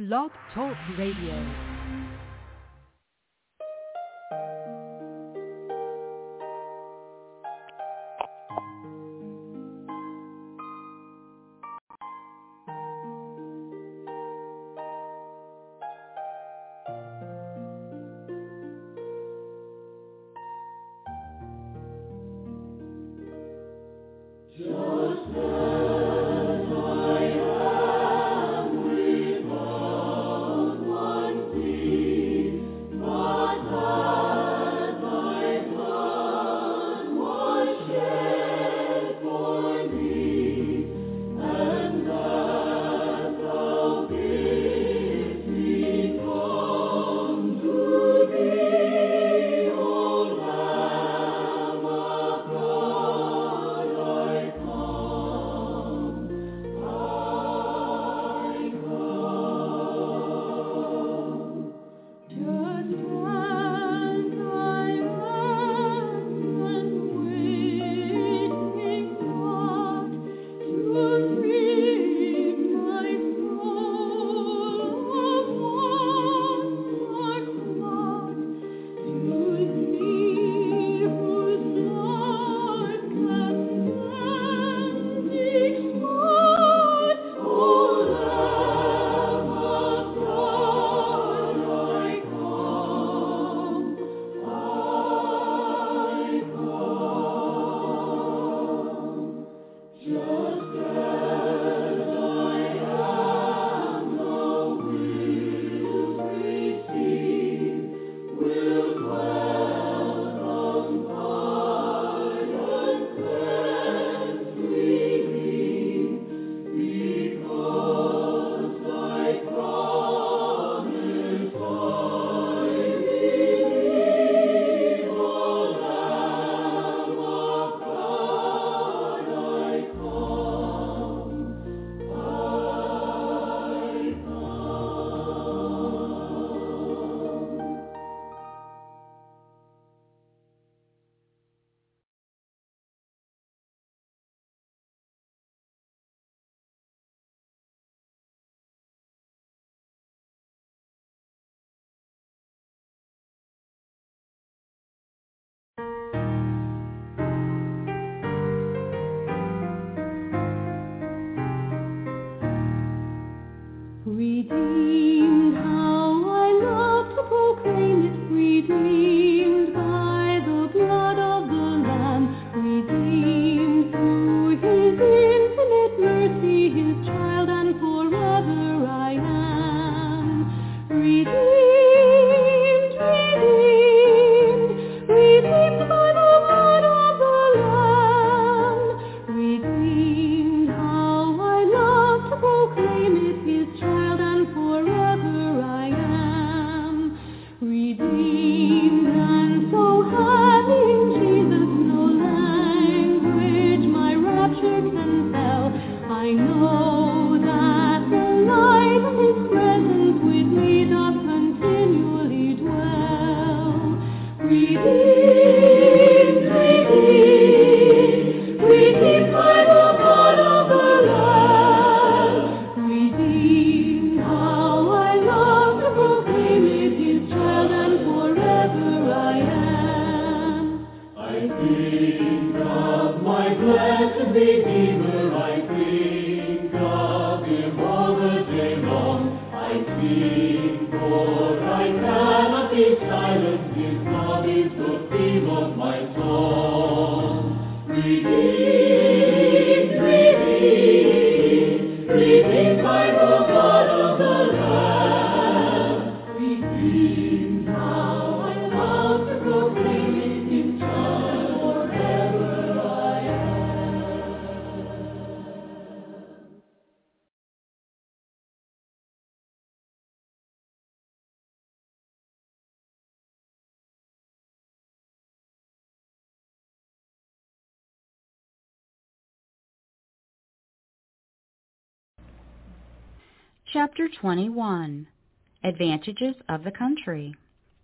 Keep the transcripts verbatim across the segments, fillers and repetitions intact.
Blog Talk Radio. Redeemed, how I love to proclaim it, redeemed by the blood of the Lamb, redeemed through His infinite mercy, His child, and forever I am. Redeemed, redeemed, redeemed by the blood of the Lamb, redeemed, how I love to proclaim it, His child, and forever I am. Redeemed, and so having Jesus no language my rapture can tell, I know that the light of His presence with me doth continually dwell. Redeemed, redeemed, redeemed by the blood of the Lamb, redeemed, how I love to proclaim it, His child, and forever I am. I think of my blessed Redeemer, I think of Him all the day long. I sing, for I cannot be silent, His love is the theme of my song. Redeemed, redeemed, redeemed by the blood of the Lamb, redeemed, how I love to proclaim it, His child, forever I am. Chapter twenty-one. Advantages of the Country.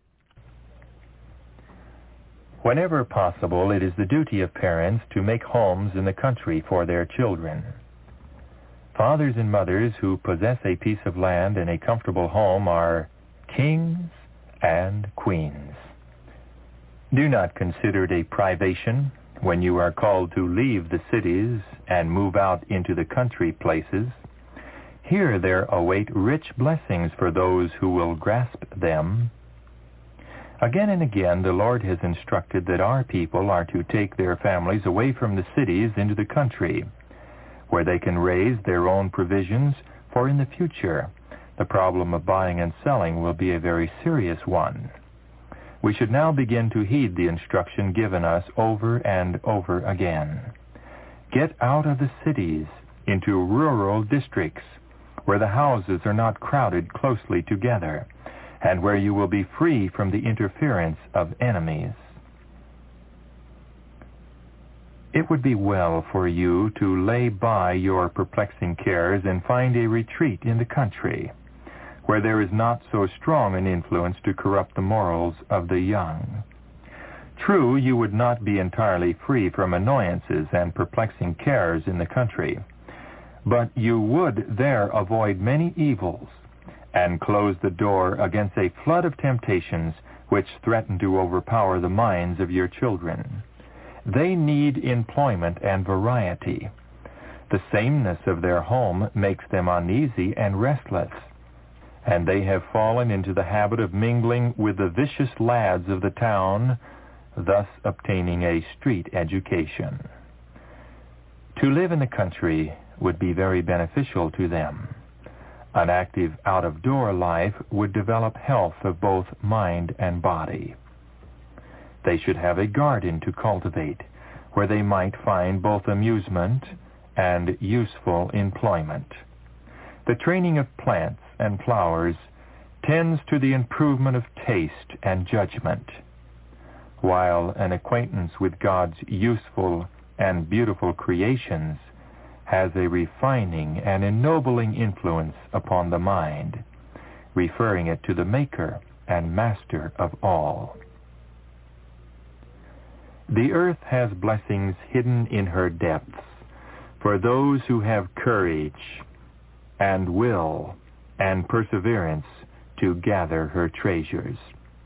Whenever possible, it is the duty of parents to make homes in the country for their children. Fathers and mothers who possess a piece of land and a comfortable home are kings and queens. Do not consider it a privation when you are called to leave the cities and move out into the country places. Here there await rich blessings for those who will grasp them. Again and again the Lord has instructed that our people are to take their families away from the cities into the country, where they can raise their own provisions, for in the future the problem of buying and selling will be a very serious one. We should now begin to heed the instruction given us over and over again. Get out of the cities into rural districts, where the houses are not crowded closely together, and where you will be free from the interference of enemies. It would be well for you to lay by your perplexing cares and find a retreat in the country, where there is not so strong an influence to corrupt the morals of the young. True, you would not be entirely free from annoyances and perplexing cares in the country, but you would there avoid many evils and close the door against a flood of temptations which threaten to overpower the minds of your children. They need employment and variety. The sameness of their home makes them uneasy and restless, and they have fallen into the habit of mingling with the vicious lads of the town, thus obtaining a street education. To live in the country would be very beneficial to them. An active out-of-door life would develop health of both mind and body. They should have a garden to cultivate, where they might find both amusement and useful employment. The training of plants and flowers tends to the improvement of taste and judgment, while an acquaintance with God's useful and beautiful creations has a refining and ennobling influence upon the mind, referring it to the Maker and Master of all. The earth has blessings hidden in her depths for those who have courage and will and perseverance to gather her treasures.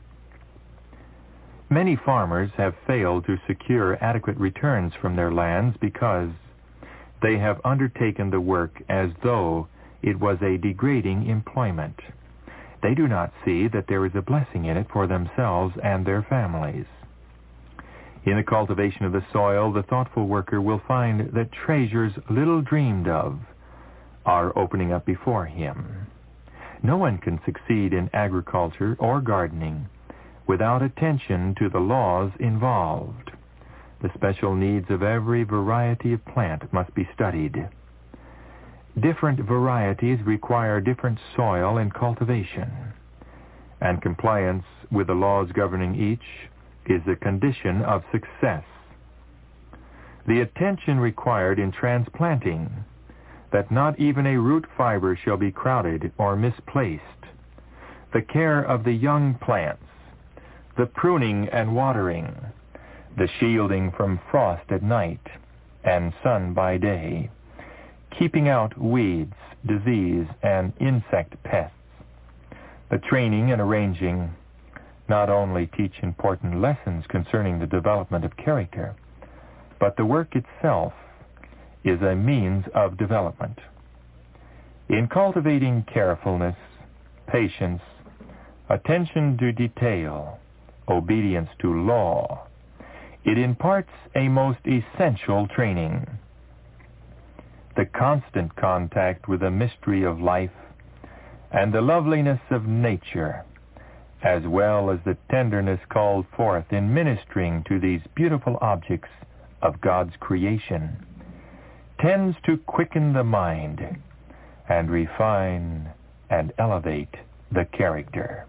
Many farmers have failed to secure adequate returns from their lands because they have undertaken the work as though it was a degrading employment. They do not see that there is a blessing in it for themselves and their families. In the cultivation of the soil, the thoughtful worker will find that treasures little dreamed of are opening up before him. No one can succeed in agriculture or gardening without attention to the laws involved. The special needs of every variety of plant must be studied. Different varieties require different soil and cultivation, and compliance with the laws governing each is a condition of success. The attention required in transplanting, that not even a root fiber shall be crowded or misplaced, the care of the young plants, the pruning and watering, the shielding from frost at night and sun by day, keeping out weeds, disease, and insect pests, the training and arranging not only teach important lessons concerning the development of character, but the work itself is a means of development. In cultivating carefulness, patience, attention to detail, obedience to law, it imparts a most essential training. The constant contact with the mystery of life and the loveliness of nature, as well as the tenderness called forth in ministering to these beautiful objects of God's creation, tends to quicken the mind and refine and elevate the character.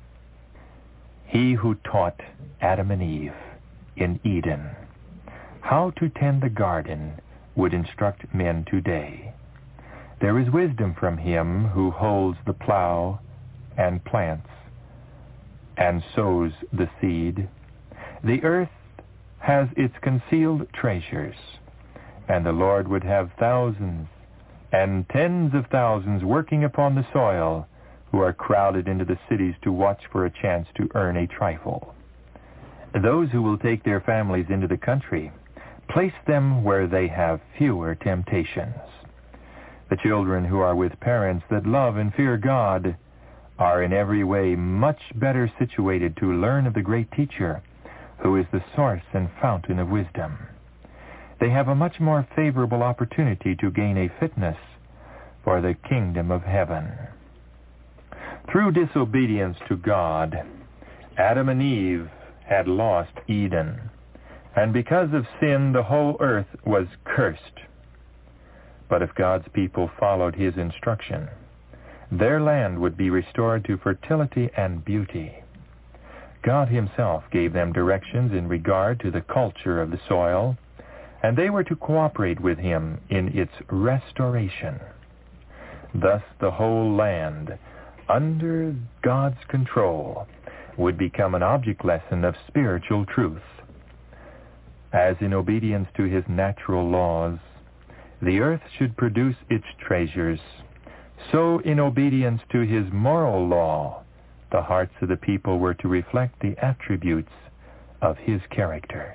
He who taught Adam and Eve in Eden how to tend the garden would instruct men today. There is wisdom from him who holds the plow and plants and sows the seed. The earth has its concealed treasures, and the Lord would have thousands and tens of thousands working upon the soil who are crowded into the cities to watch for a chance to earn a trifle. Those who will take their families into the country place them where they have fewer temptations. The children who are with parents that love and fear God are in every way much better situated to learn of the great teacher, who is the source and fountain of wisdom. They have a much more favorable opportunity to gain a fitness for the kingdom of heaven. Through disobedience to God, Adam and Eve had lost Eden, and because of sin, the whole earth was cursed. But if God's people followed his instruction, their land would be restored to fertility and beauty. God himself gave them directions in regard to the culture of the soil, and they were to cooperate with him in its restoration. Thus the whole land, under God's control, would become an object lesson of spiritual truth. As in obedience to his natural laws, the earth should produce its treasures, so in obedience to his moral law, the hearts of the people were to reflect the attributes of his character.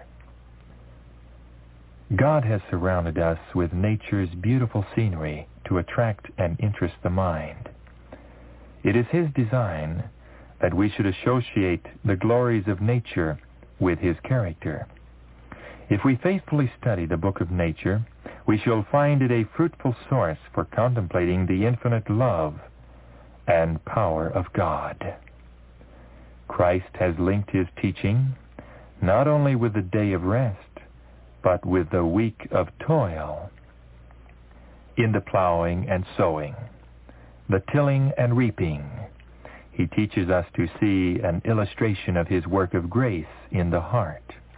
God has surrounded us with nature's beautiful scenery to attract and interest the mind. It is his design that we should associate the glories of nature with his character. If we faithfully study the book of nature, we shall find it a fruitful source for contemplating the infinite love and power of God. Christ has linked his teaching not only with the day of rest, but with the week of toil. In the plowing and sowing, the tilling and reaping, he teaches us to see an illustration of his work of grace in the heart.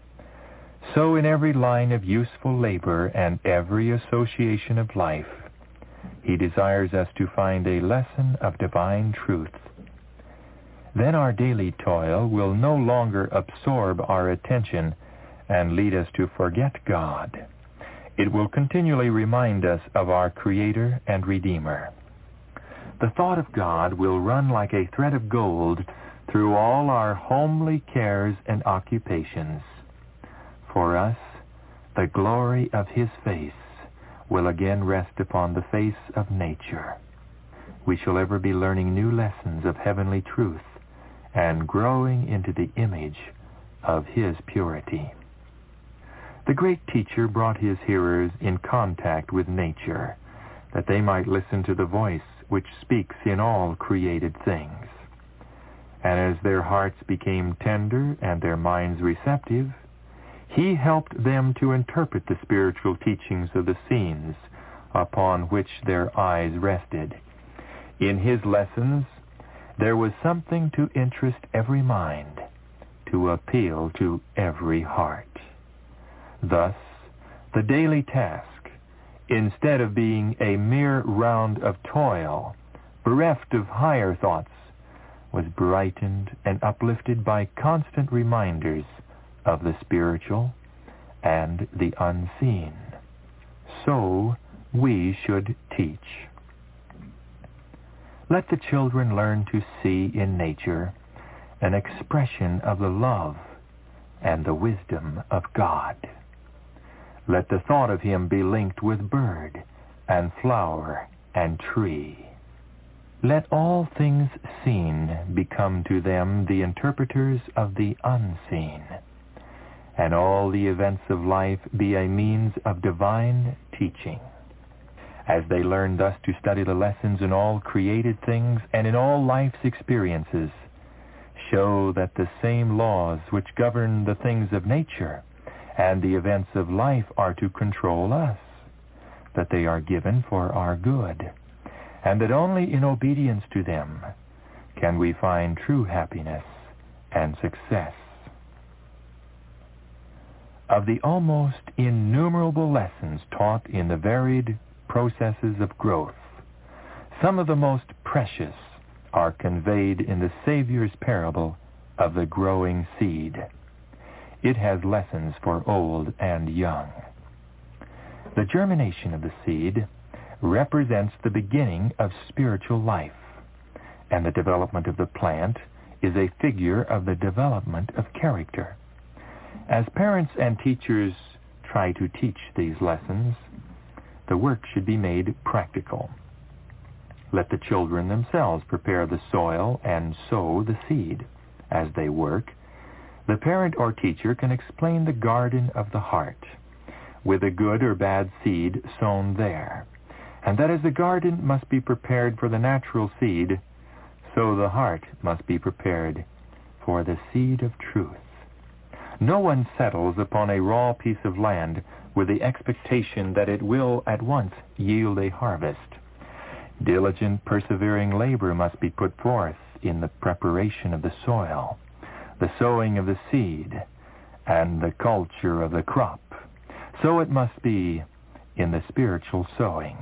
So in every line of useful labor and every association of life, he desires us to find a lesson of divine truth. Then our daily toil will no longer absorb our attention and lead us to forget God. It will continually remind us of our Creator and Redeemer. The thought of God will run like a thread of gold through all our homely cares and occupations. For us, the glory of his face will again rest upon the face of nature. We shall ever be learning new lessons of heavenly truth and growing into the image of his purity. The great teacher brought his hearers in contact with nature, that they might listen to the voice which speaks in all created things. And as their hearts became tender and their minds receptive, he helped them to interpret the spiritual teachings of the scenes upon which their eyes rested. In his lessons, there was something to interest every mind, to appeal to every heart. Thus, the daily task, instead of being a mere round of toil, bereft of higher thoughts, was brightened and uplifted by constant reminders of the spiritual and the unseen. So we should teach. Let the children learn to see in nature an expression of the love and the wisdom of God. Let the thought of him be linked with bird and flower and tree. Let all things seen become to them the interpreters of the unseen, and all the events of life be a means of divine teaching. As they learn thus to study the lessons in all created things and in all life's experiences, show that the same laws which govern the things of nature and the events of life are to control us, that they are given for our good, and that only in obedience to them can we find true happiness and success. Of the almost innumerable lessons taught in the varied processes of growth, some of the most precious are conveyed in the Savior's parable of the growing seed. It has lessons for old and young. The germination of the seed represents the beginning of spiritual life, and the development of the plant is a figure of the development of character. As parents and teachers try to teach these lessons, the work should be made practical. Let the children themselves prepare the soil and sow the seed. As they work, the parent or teacher can explain the garden of the heart, with a good or bad seed sown there, and that as the garden must be prepared for the natural seed, so the heart must be prepared for the seed of truth. No one settles upon a raw piece of land with the expectation that it will at once yield a harvest. Diligent, persevering labor must be put forth in the preparation of the soil, the sowing of the seed, and the culture of the crop. So it must be in the spiritual sowing.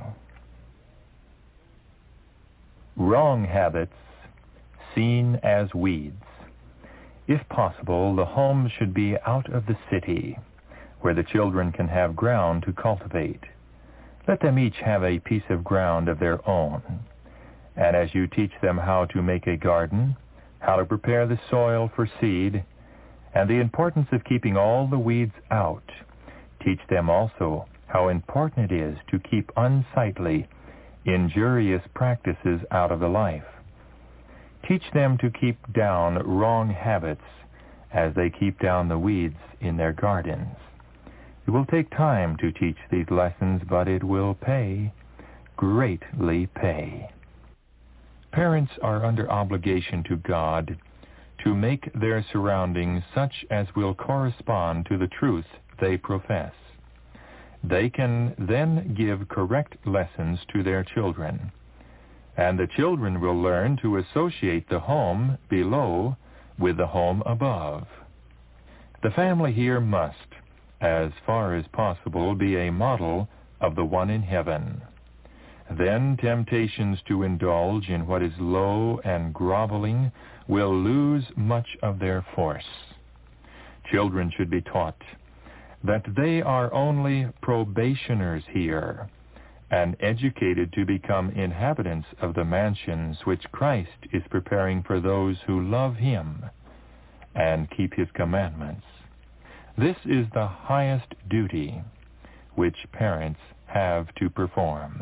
Wrong habits seen as weeds. If possible, the home should be out of the city, where the children can have ground to cultivate. Let them each have a piece of ground of their own. And as you teach them how to make a garden, how to prepare the soil for seed, and the importance of keeping all the weeds out, teach them also how important it is to keep unsightly, injurious practices out of the life. Teach them to keep down wrong habits as they keep down the weeds in their gardens. It will take time to teach these lessons, but it will pay, greatly pay. Parents are under obligation to God to make their surroundings such as will correspond to the truth they profess. They can then give correct lessons to their children, and the children will learn to associate the home below with the home above. The family here must, as far as possible, be a model of the one in heaven. Then temptations to indulge in what is low and groveling will lose much of their force. Children should be taught that they are only probationers here, and educated to become inhabitants of the mansions which Christ is preparing for those who love him and keep his commandments. This is the highest duty which parents have to perform.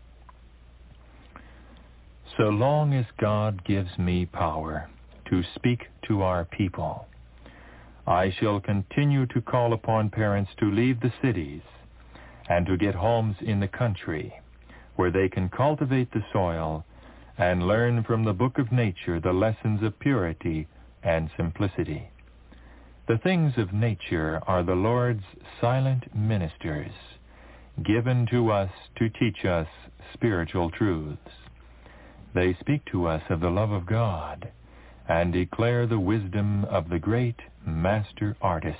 So long as God gives me power to speak to our people, I shall continue to call upon parents to leave the cities and to get homes in the country where they can cultivate the soil and learn from the book of nature the lessons of purity and simplicity. The things of nature are the Lord's silent ministers, given to us to teach us spiritual truths. They speak to us of the love of God and declare the wisdom of the great master artist.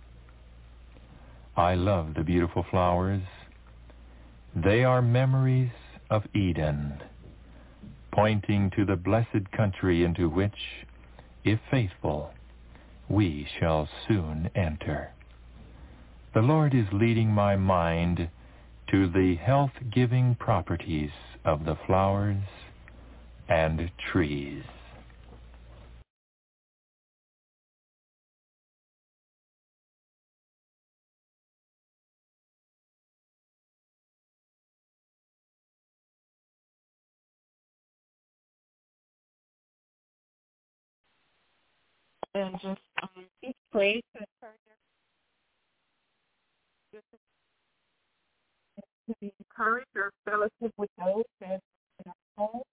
I love the beautiful flowers. They are memories of Eden, pointing to the blessed country into which, if faithful, we shall soon enter. The Lord is leading my mind to the health-giving properties of the flowers and trees. And just um, each pray to encourage to be encouraged or fellowship with those that are in our home,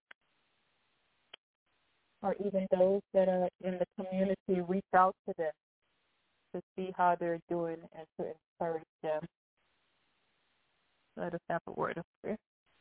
or even those that are in the community. Reach out to them to see how they're doing and to encourage them. Let us have a word of prayer.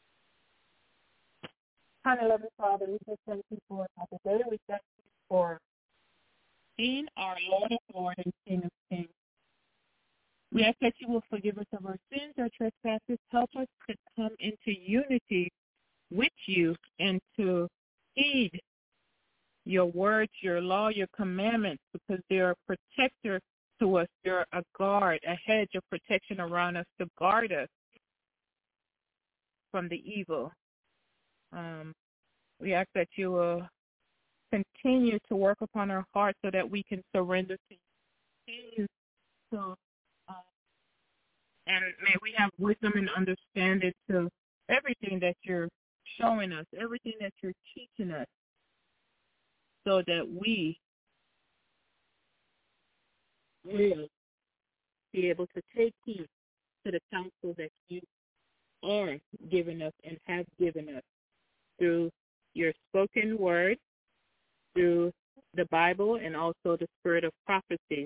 Kind of loving Father, we just thank you for another day. We thank you for being our Lord of Lords and King of Kings. We ask that you will forgive us of our sins, our trespasses. Help us to come into unity with you and to heed your words, your law, your commandments, because they're a protector to us. They're a guard, a hedge of protection around us to guard us from the evil. Um, we ask that you will continue to work upon our hearts so that we can surrender to you. So, uh, and may we have wisdom and understanding to everything that you're showing us, everything that you're teaching us, so that we will be able to take heed to the counsel that you are giving us and have given us through your spoken word, through the Bible, and also the spirit of prophecy.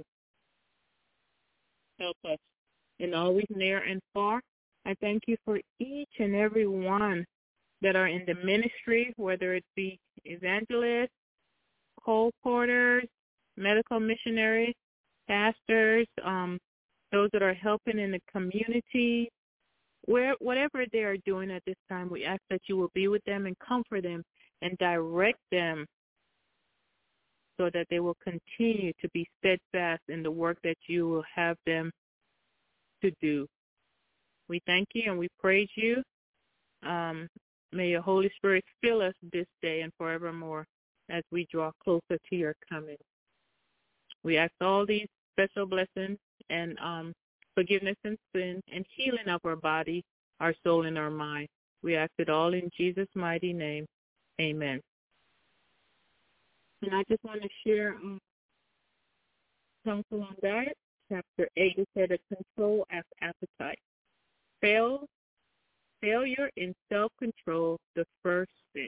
Help us in always near and far. I thank you for each and every one that are in the ministry, whether it be evangelists, co-porters, medical missionaries, pastors, um, those that are helping in the community, where whatever they are doing at this time, we ask that you will be with them and comfort them and direct them so that they will continue to be steadfast in the work that you will have them to do. We thank you and we praise you. Um, may your Holy Spirit fill us this day and forevermore as we draw closer to your coming. We ask all these special blessings and um, forgiveness and sin and healing of our body, our soul, and our mind. We ask it all in Jesus' mighty name. Amen. And I just want to share um, Counsel on Diet, chapter eight. It said, a control of appetite. Fail, failure in self-control, the first sin.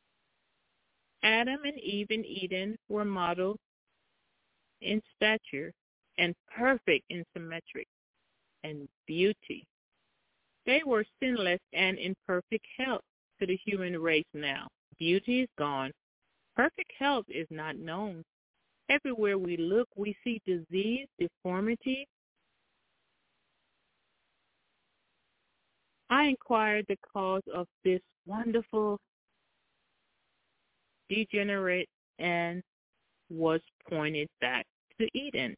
Adam and Eve in Eden were modeled in stature and perfect in symmetry and beauty. They were sinless and in perfect health to the human race now. Beauty is gone. Perfect health is not known. Everywhere we look, we see disease, deformity. I inquired the cause of this wonderful degenerate and was pointed back to Eden.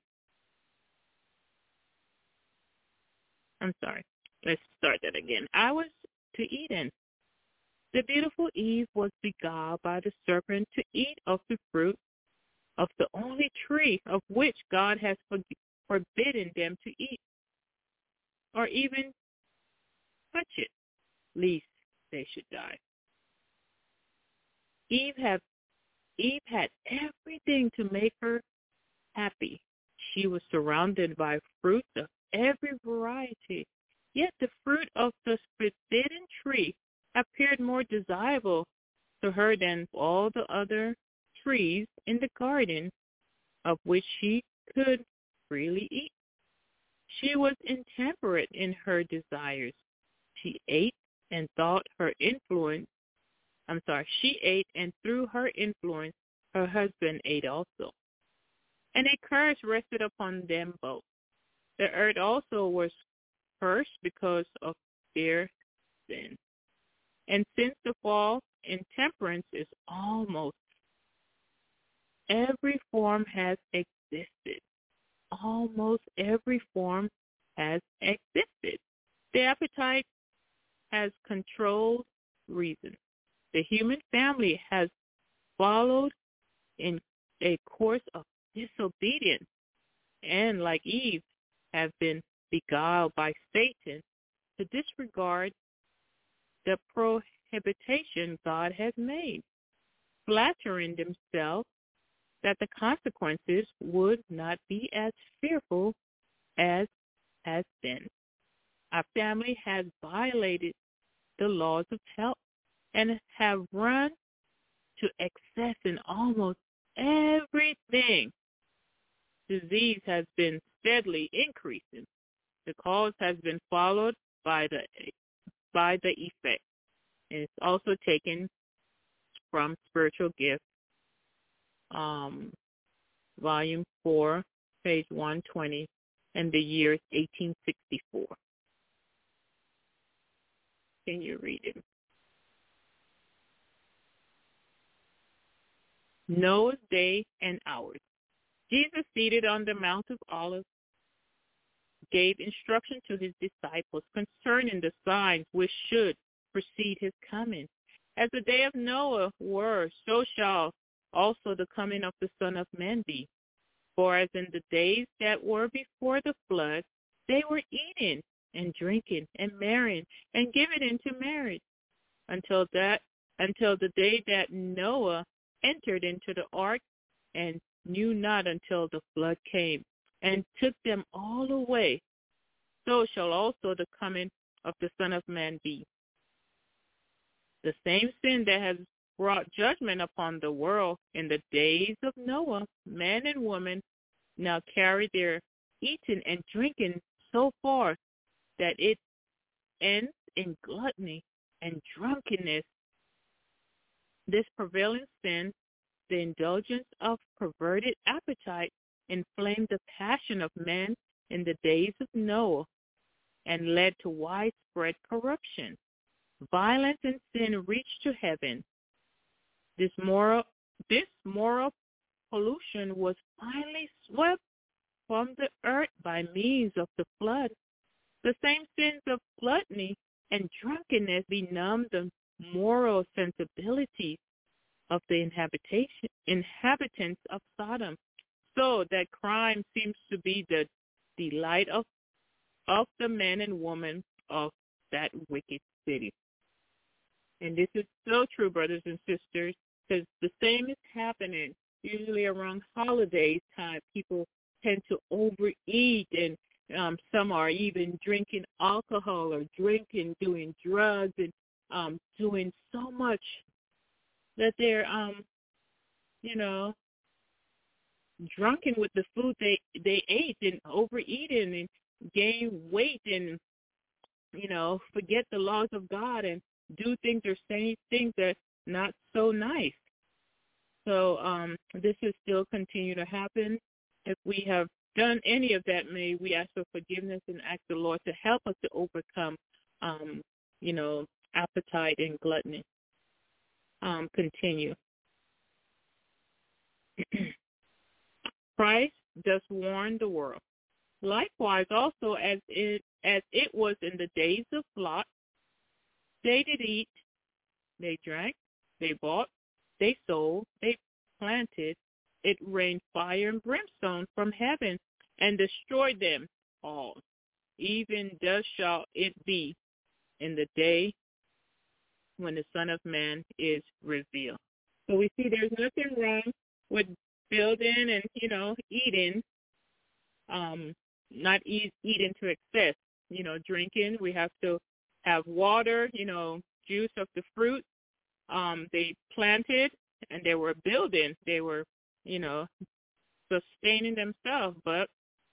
I'm sorry. Let's start that again. I was to Eden. The beautiful Eve was beguiled by the serpent to eat of the fruit of the only tree of which God has forbidden them to eat, or even touch it, lest they should die. Eve had, Eve had everything to make her happy. She was surrounded by fruits of every variety, yet the fruit of the forbidden tree appeared more desirable to her than all the other trees in the garden, of which she could freely eat. She was intemperate in her desires. She ate and thought her influence, I'm sorry, she ate and through her influence her husband ate also. And a curse rested upon them both. The earth also was cursed because of their sin. And since the fall, intemperance is almost every form has existed. Almost every form has existed. The appetite has controlled reason. The human family has followed in a course of disobedience and, like Eve, have been beguiled by Satan to disregard the prohibition God has made, flattering themselves that the consequences would not be as fearful as has been. Our family has violated the laws of health and have run to excess in almost everything. Disease has been steadily increasing. The cause has been followed by the by the effect. And it's also taken from Spiritual Gifts, um, volume four, page one twenty, and the year is eighteen sixty-four. Can you read it? Noah's day and hours. Jesus, seated on the Mount of Olives, gave instruction to his disciples concerning the signs which should precede his coming. As the day of Noah were, so shall also the coming of the Son of Man be. For as in the days that were before the flood, they were eating and drinking and marrying and giving into marriage until that until the day that Noah entered into the ark, and knew not until the flood came and took them all away. So shall also the coming of the Son of Man be. The same sin that has brought judgment upon the world in the days of Noah, man and woman now carry their eating and drinking so far that it ends in gluttony and drunkenness. This prevailing sin, the indulgence of perverted appetite, inflamed the passion of men in the days of Noah and led to widespread corruption. Violence and sin reached to heaven. This moral, this moral pollution was finally swept from the earth by means of the flood. The same sins of gluttony and drunkenness benumbed the moral sensibilities of the inhabitation, inhabitants of Sodom, so that crime seems to be the delight of, of the men and women of that wicked city. And this is so true, brothers and sisters, because the same is happening. Usually around holidays time, people tend to overeat, and um, some are even drinking alcohol or drinking, doing drugs, and um, doing so much that they're, um, you know, drunken with the food they they ate and overeating and gain weight and, you know, forget the laws of God and do things or say things that are not so nice. So um, this is still continue to happen. If we have done any of that, may we ask for forgiveness and ask the Lord to help us to overcome, um, you know, appetite and gluttony. Um, continue. Christ does warn the world. Likewise, also as it as it was in the days of Lot, they did eat, they drank, they bought, they sold, they planted. It rained fire and brimstone from heaven and destroyed them all. Even thus shall it be in the day when the Son of Man is revealed. So we see there's nothing wrong with building and, you know, eating, um, not eat, eating to excess, you know, drinking. We have to have water, you know, juice of the fruit. Um, they planted and they were building. They were, you know, sustaining themselves, but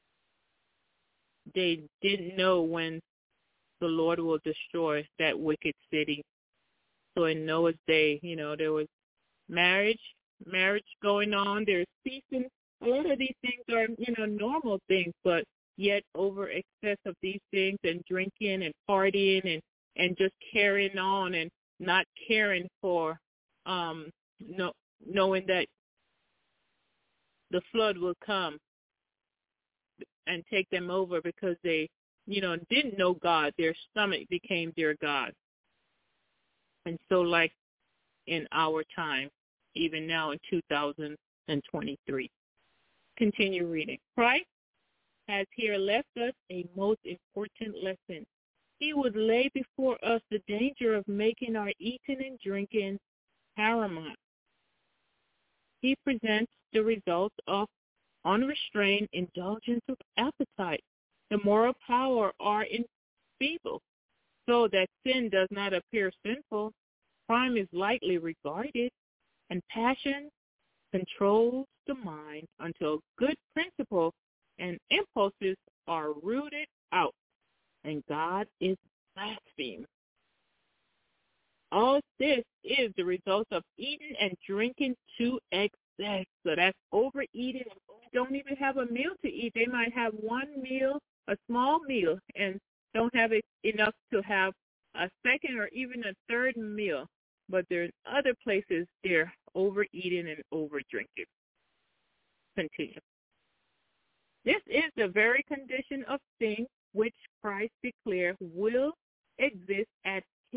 they didn't know when the Lord will destroy that wicked city. So in Noah's day, you know, there was marriage, marriage going on. There's feasting. A lot of these things are, you know, normal things, but yet over excess of these things and drinking and partying and, and just carrying on and not caring for, um, no, knowing that the flood will come and take them over because they, you know, didn't know God. Their stomach became their God. And so like in our time, even now in two thousand twenty-three. Continue reading. Christ has here left us a most important lesson. He would lay before us the danger of making our eating and drinking paramount. He presents the results of unrestrained indulgence of appetite. The moral power are enfeebled, so that sin does not appear sinful. Crime is lightly regarded, and passion controls the mind until good principles and impulses are rooted out, and God is blasphemed. All this is the result of eating and drinking to excess. So that's overeating. Don't even have a meal to eat. They might have one meal, a small meal, and don't have it enough to have a second or even a third meal. But there's other places they're overeating and overdrinking. Continue. This is the very condition of things which Christ declared will exist at his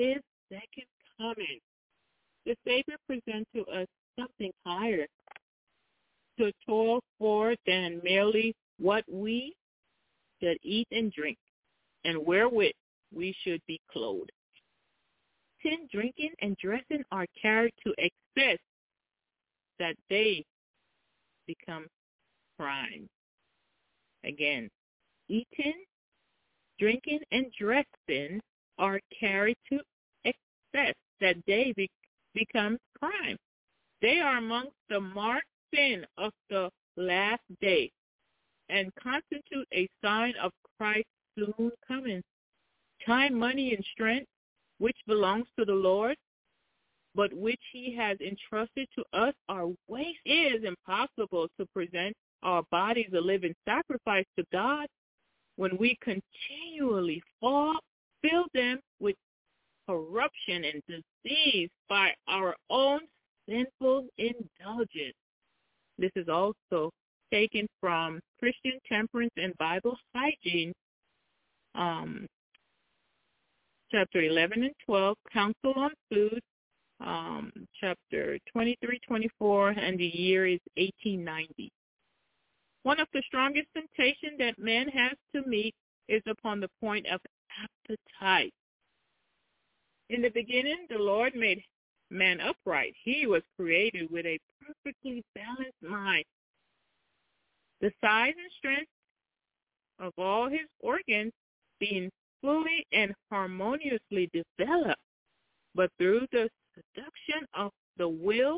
second coming. The Savior presents to us something higher to toil for than merely what we should eat and drink, and wherewith we should be clothed. Sin, drinking, and dressing are carried to excess that they become crime. Again, eating, drinking, and dressing are carried to excess that they be- become crime. They are amongst the marked sin of the last day and constitute a sign of Christ's soon coming. Time, money, and strength, which belongs to the Lord, but which he has entrusted to us, are waste. It is impossible to present our bodies a living sacrifice to God when we continually fall, fill them with corruption and disease by our own sinful indulgence. This is also taken from Christian Temperance and Bible Hygiene, um, chapter eleven and twelve, Counsel on Food, um, chapter twenty-three, twenty-four, and the year is eighteen ninety. One of the strongest temptations that man has to meet is upon the point of appetite. In the beginning, the Lord made man upright. He was created with a perfectly balanced mind. The size and strength of all his organs being fully and harmoniously developed, but through the seduction of the will,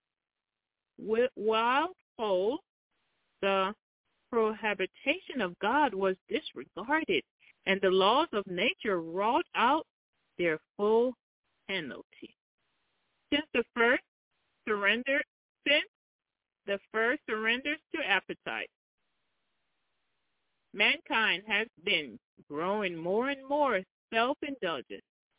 while whole, the prohibition of God was disregarded, and the laws of nature wrought out their full penalty. Since the first surrender, since the first surrenders to appetite, mankind has been growing more and more self-indulgent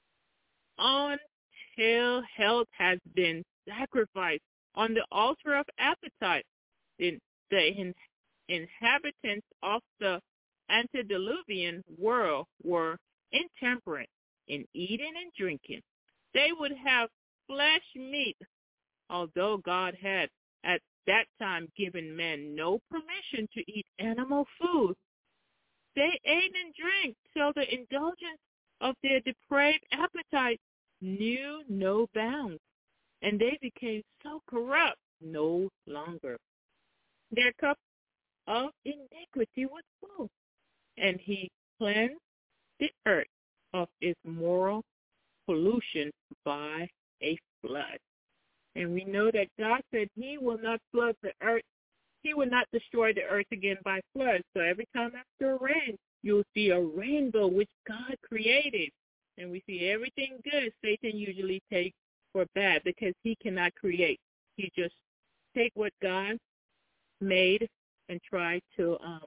until health has been sacrificed on the altar of appetite. The, the in, inhabitants of the antediluvian world were intemperate in eating and drinking. They would have flesh meat, although God had at that time given men no permission to eat animal food. They ate and drank till the indulgence of their depraved appetite knew no bounds, and they became so corrupt no longer. Their cup of iniquity was full, and he cleansed the earth of its moral pollution by a flood. And we know that God said he will not flood the earth. He will not destroy the earth again by flood. So every time after a rain, you'll see a rainbow which God created. And we see everything good Satan usually takes for bad because he cannot create. He just take what God made and try to, um,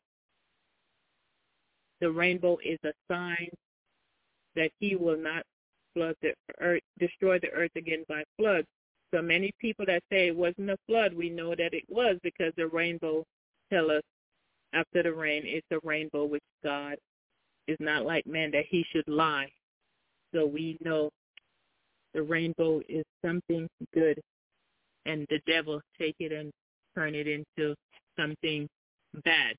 the rainbow is a sign that he will not flood the earth, destroy the earth again by flood. So many people that say it wasn't a flood, we know that it was because the rainbow tell us after the rain, it's a rainbow which God is not like man that he should lie. So we know the rainbow is something good, and the devil take it and turn it into something bad.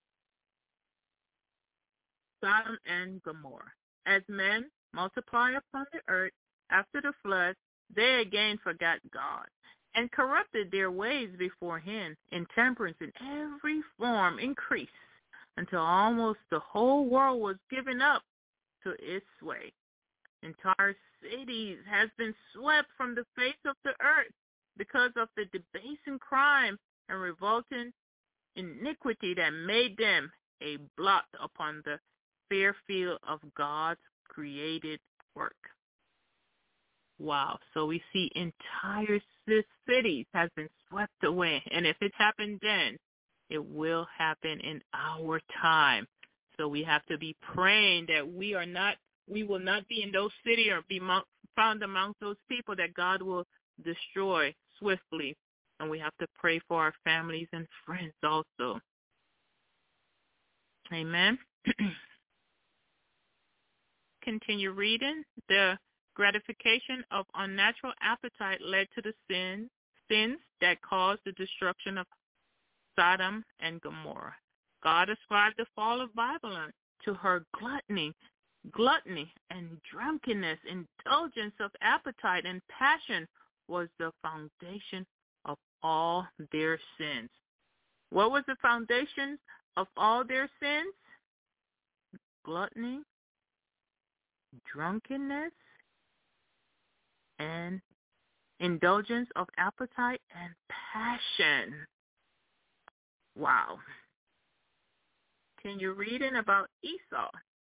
Sodom and Gomorrah. As men multiply upon the earth after the flood, they again forgot God and corrupted their ways before him. Intemperance in every form increased until almost the whole world was given up to its sway. Entire cities has been swept from the face of the earth because of the debasing crime and revolting iniquity that made them a blot upon the fair field of God's created work. Wow. So we see entire cities has been swept away. And if it happened then, it will happen in our time. So we have to be praying that we are not, we will not be in those cities or be found among those people that God will destroy swiftly. And we have to pray for our families and friends also. Amen. Continue reading. The gratification of unnatural appetite led to the sin, sins that caused the destruction of Sodom and Gomorrah. God ascribed the fall of Babylon to her gluttony, gluttony and drunkenness. Indulgence of appetite and passion was the foundation of all their sins. What was the foundation of all their sins? Gluttony, drunkenness, and indulgence of appetite and passion. Wow. Can you read in about Esau?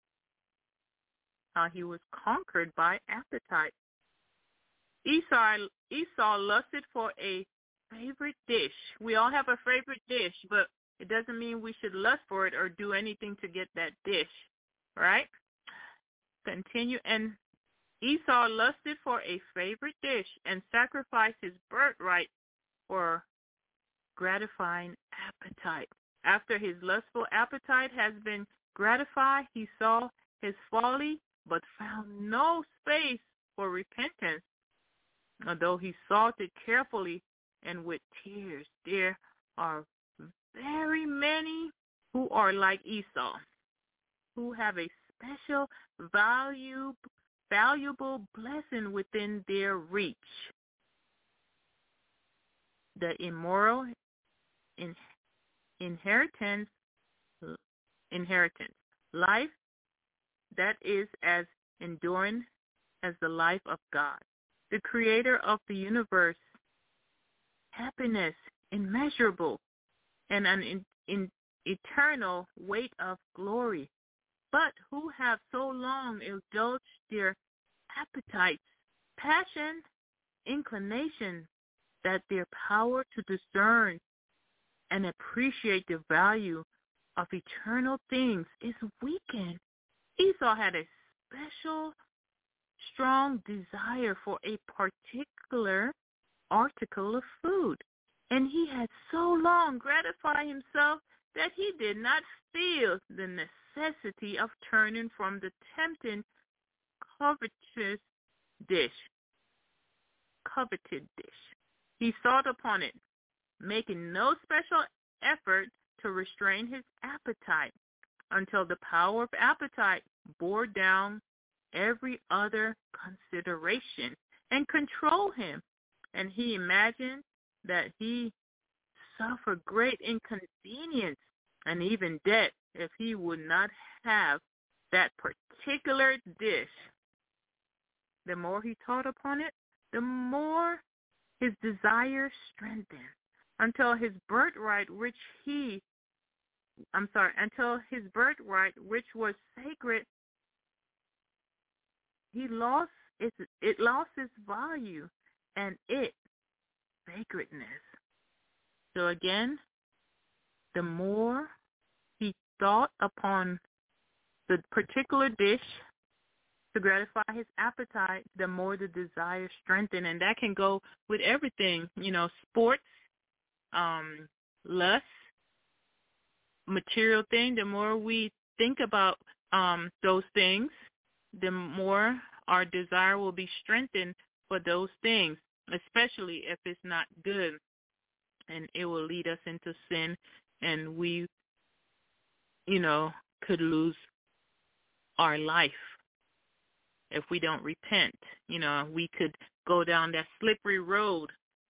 How he was conquered by appetite. Esau, Esau lusted for a favorite dish. We all have a favorite dish, but it doesn't mean we should lust for it or do anything to get that dish, right? Continue. And Esau lusted for a favorite dish and sacrificed his birthright for gratifying appetite. After his lustful appetite has been gratified, he saw his folly, but found no space for repentance, although he sought it carefully and with tears. There are very many who are like Esau, who have a special value, valuable blessing within their reach. The immoral in, inheritance, inheritance, life that is as enduring as the life of God, the creator of the universe, happiness immeasurable, and an in, in eternal weight of glory, but who have so long indulged their appetites, passion, inclination, that their power to discern and appreciate the value of eternal things is weakened. Esau had a special, strong desire for a particular article of food, and he had so long gratified himself that he did not feel the necessity of turning from the tempting, covetous dish, coveted dish. He thought upon it, making no special effort to restrain his appetite until the power of appetite bore down every other consideration and controlled him, and he imagined that he suffered great inconvenience and even death if he would not have that particular dish. The more he thought upon it, the more his desire strengthened, until his birthright, which he, I'm sorry, until his birthright, which was sacred, he lost its, it lost its value and its sacredness. So again, the more he thought upon the particular dish to gratify his appetite, the more the desire strengthened. And that can go with everything, you know, sports, um, lust, material thing. The more we think about um, those things, the more our desire will be strengthened for those things, especially if it's not good. And it will lead us into sin, and we, you know, could lose our life if we don't repent. You know, we could go down that slippery road.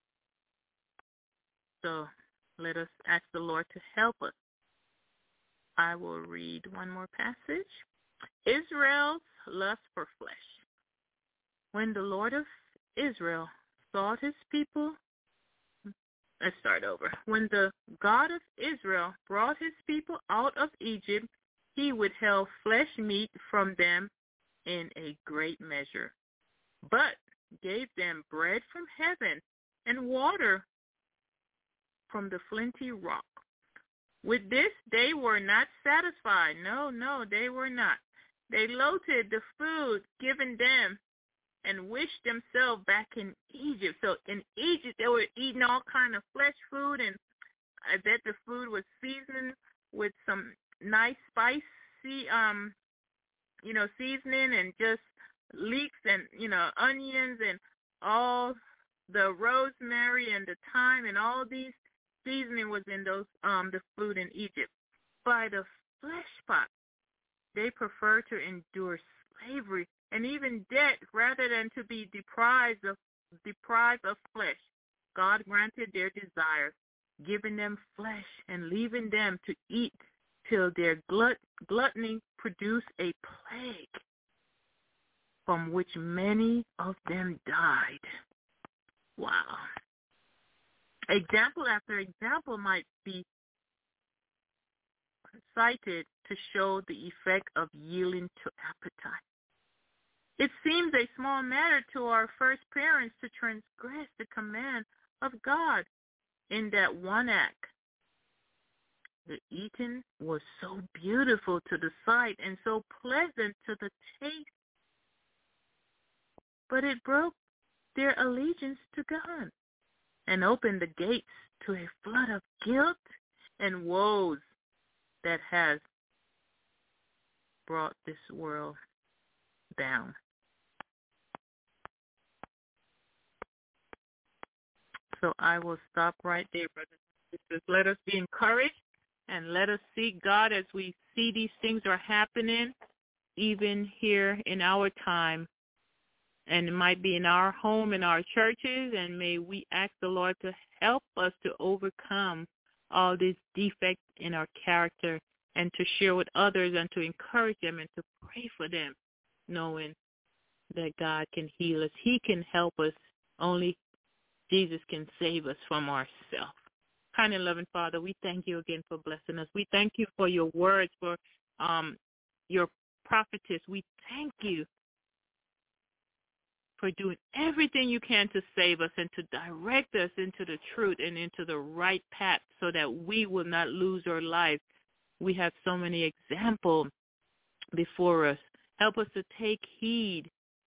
So let us ask the Lord to help us. I will read one more passage. Israel's lust for flesh. When the Lord of Israel sought his people, let's start over. When the God of Israel brought his people out of Egypt, he withheld flesh meat from them in a great measure, but gave them bread from heaven and water from the flinty rock. With this, they were not satisfied. No, no, they were not. They loathed the food given them and wished themselves back in Egypt. So in Egypt, they were eating all kind of flesh food, and I bet the food was seasoned with some nice spicy, um, you know, seasoning and just leeks and, you know, onions and all the rosemary and the thyme and all these seasoning was in those um the food in Egypt. By the flesh pot, they prefer to endure slavery and even death rather than to be deprived of deprived of flesh. God granted their desires, giving them flesh and leaving them to eat till their glut, gluttony produced a plague, from which many of them died. Wow. Example after example might be cited to show the effect of yielding to appetite. It seems a small matter to our first parents to transgress the command of God in that one act. The eating was so beautiful to the sight and so pleasant to the taste, but it broke their allegiance to God and opened the gates to a flood of guilt and woes that has brought this world down. So I will stop right there, brothers and sisters. Let us be encouraged and let us seek God as we see these things are happening, even here in our time. And it might be in our home, in our churches, and may we ask the Lord to help us to overcome all these defects in our character and to share with others and to encourage them and to pray for them, knowing that God can heal us. He can help us. Only Jesus can save us from ourselves. Kind and loving Father, we thank you again for blessing us. We thank you for your words, for um, your prophetess. We thank you for doing everything you can to save us and to direct us into the truth and into the right path so that we will not lose our life. We have so many examples before us. Help us to take heed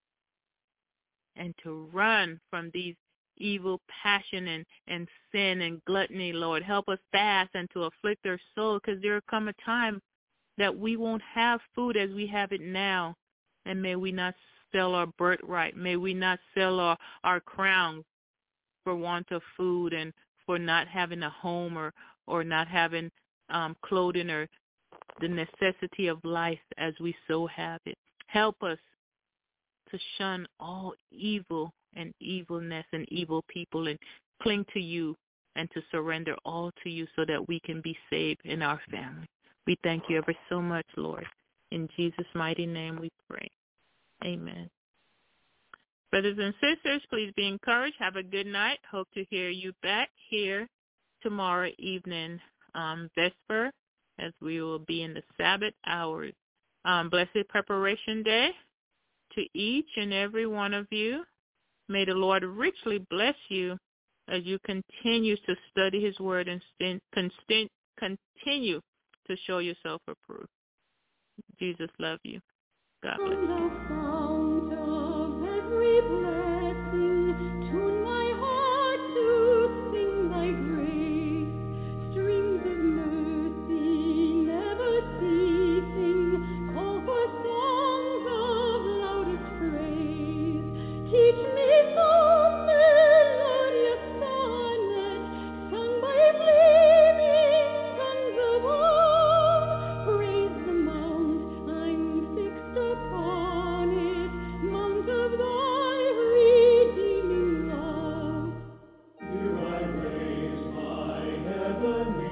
and to run from these evil passion and, and sin and gluttony, Lord. Help us fast and to afflict our soul, because there will come a time that we won't have food as we have it now. And may we not sell our birthright. May we not sell our, our crown for want of food and for not having a home or, or not having um, clothing or the necessity of life as we so have it. Help us to shun all evil and evilness and evil people and cling to you and to surrender all to you so that we can be saved in our family. We thank you ever so much, Lord. In Jesus' mighty name we pray. Amen. Brothers and sisters, please be encouraged. Have a good night. Hope to hear you back here tomorrow evening, um, Vesper, as we will be in the Sabbath hours. Um, blessed Preparation Day to each and every one of you. May the Lord richly bless you as you continue to study his word and st- continue to show yourself approved. Jesus love you. God bless you. From the fount of every blessing, tune my heart to sing thy grace. Streams of mercy never ceasing, call for songs of loudest praise. Teach me some melodious sonnet, sung by flaming suns above. Praise the mount I'm fixed upon it, mount of thy redeeming love. Here I raise my heavenly